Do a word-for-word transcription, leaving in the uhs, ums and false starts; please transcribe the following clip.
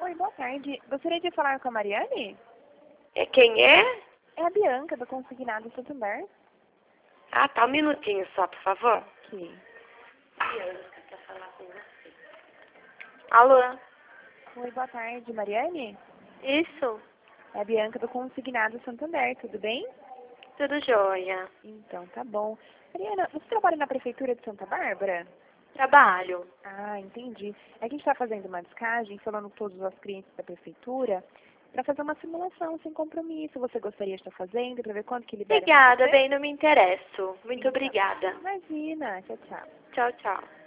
Oi, boa tarde. Gostaria de falar com a Mariane? É quem é? É a Bianca, do Consignado Santander. Ah, tá, um minutinho só, por favor. Ok. Bianca, pra falar com você. Alô? Oi, boa tarde, Mariane? Isso? É a Bianca, do Consignado Santander, tudo bem? Tudo jóia. Então, tá bom. Mariana, você trabalha na Prefeitura de Santa Bárbara? Trabalho. Ah, entendi. É que a gente está fazendo uma descagem, falando com todos os clientes da Prefeitura, para fazer uma simulação sem compromisso. Você gostaria de estar fazendo, para ver quanto que libera para Obrigada, você? bem, não me interesso. Muito Então, obrigada. imagina. Tchau, tchau. Tchau, tchau.